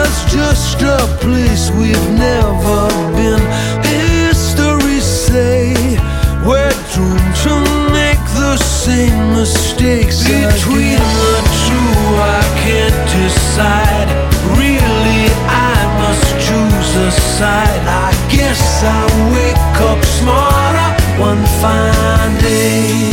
just a place we've never been. History say we're doomed to make the same mistakes between again. The two I can't decide. Really I must choose a side. I guess I'll wake up smarter one fine day.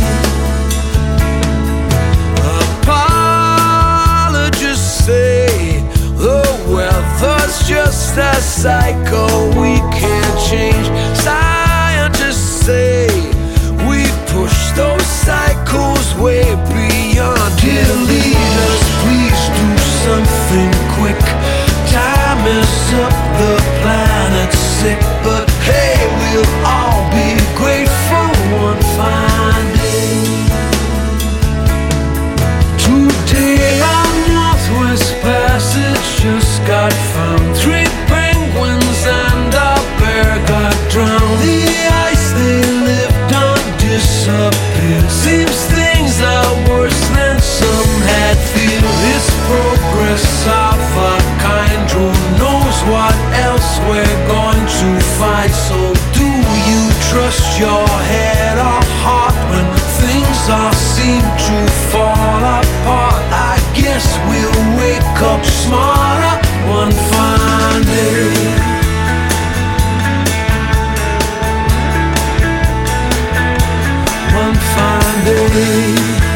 Apologists say the weather's just a cycle we can't change. Scientists say we push those cycles way beyond. Dear leaders, please do something quick. Time is up, the planet's sick. But hey, we'll all be grateful one fine day. Today our Northwest Passage just got found. 3 penguins and a bear got drowned. The ice they lived on disappeared. Seems things are worse than some had feared. It's progress of a kind. Who knows what else we're going to find? So do you trust your head or heart when things all seem to fall apart? I guess we'll wake up smarter one fine day. One fine day.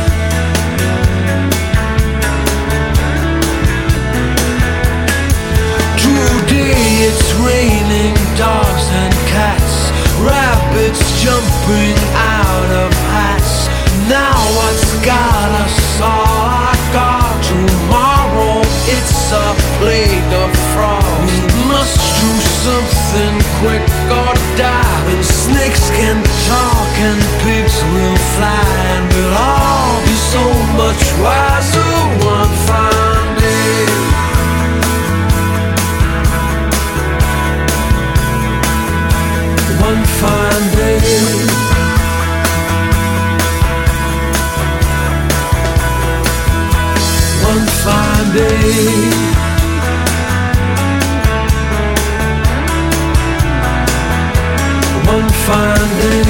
Today it's raining dogs and cats, rabbits jumping out of hats. Now what's got us all I got? Tomorrow it's a plague of frogs. We must do something quick or die. When snakes can talk and pigs will fly, and we'll all be so much wiser one fine day. One fine day. One fine day. One fine day.